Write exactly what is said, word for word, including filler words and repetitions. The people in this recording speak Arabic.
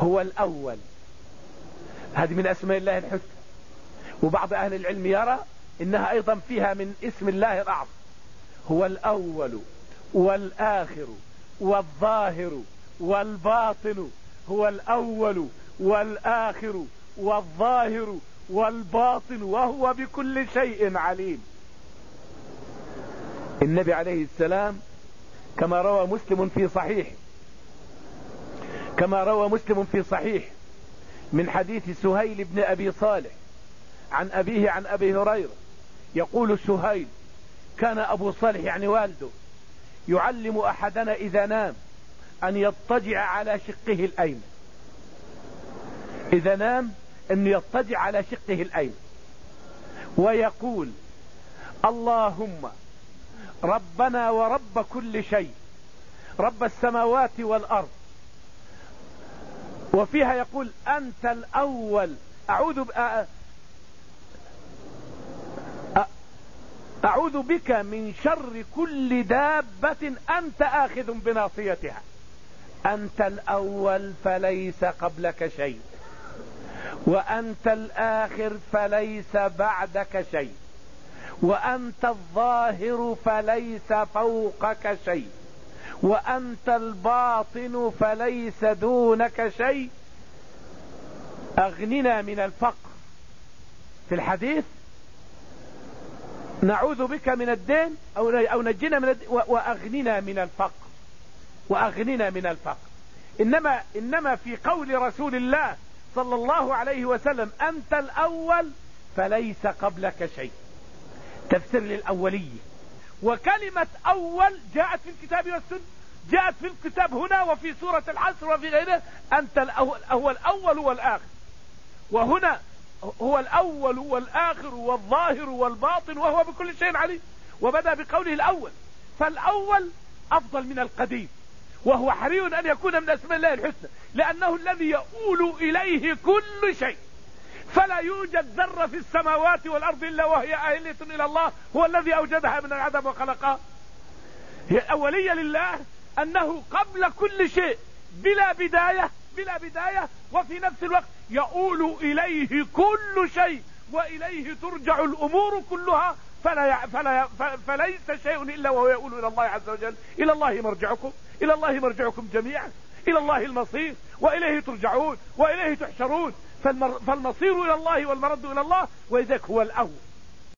هو الأول، هذه من أسماء الله الحسنى. وبعض أهل العلم يرى إنها أيضا فيها من اسم الله الأعظم. هو الأول والآخر والظاهر والباطن، هو الأول والآخر والظاهر والباطن وهو بكل شيء عليم. النبي عليه السلام كما روى مسلم في صحيح كما روى مسلم في صحيح من حديث سهيل بن أبي صالح عن أبيه عن أبي هريرة، يقول سهيل: كان أبو صالح يعني والده يعلم أحدنا إذا نام أن يضطجع على شقه الأيمن. إذا نام أن يضطجع على شقه الأيمن ويقول: اللهم ربنا ورب كل شيء، رب السماوات والأرض. وفيها يقول: أنت الأول، أعوذ ب... أعوذ بك من شر كل دابة أنت آخذ بناصيتها. أنت الأول فليس قبلك شيء، وأنت الآخر فليس بعدك شيء، وأنت الظاهر فليس فوقك شيء، وأنت الباطن فليس دونك شيء. أغننا من الفقر. في الحديث: نعوذ بك من الدين أو أو نجنا من الدين وأغننا من الفقر، وأغننا من الفقر. إنما إنما في قول رسول الله صلى الله عليه وسلم: أنت الأول فليس قبلك شيء، تفسير للأولية. وكلمة أول جاءت في الكتاب والسنة، جاءت في الكتاب هنا وفي سورة العصر وفي غيرها. أنت الأول، هو الأول والآخر، وهنا هو الأول والآخر والظاهر والباطن وهو بكل شيء عليم. وبدأ بقوله الأول، فالأول أفضل من القديم، وهو حري أن يكون من أسماء الله الحسنى، لأنه الذي يؤول إليه كل شيء، فلا يوجد ذرة في السماوات والأرض إلا وهي آلة إلى الله، هو الذي أوجدها من العدم وخلقها. هي الأولية لله أنه قبل كل شيء بلا بداية بلا بداية، وفي نفس الوقت يؤول إليه كل شيء وإليه ترجع الأمور كلها، فلا فلا فليس شيء إلا وهو يؤول إلى الله عز وجل. إلى الله مرجعكم، إلى الله مرجعكم جميعا، إلى الله المصير وإليه ترجعون وإليه تحشرون. فالمصير إلى الله والمرد إلى الله، ولذلك هو الأول.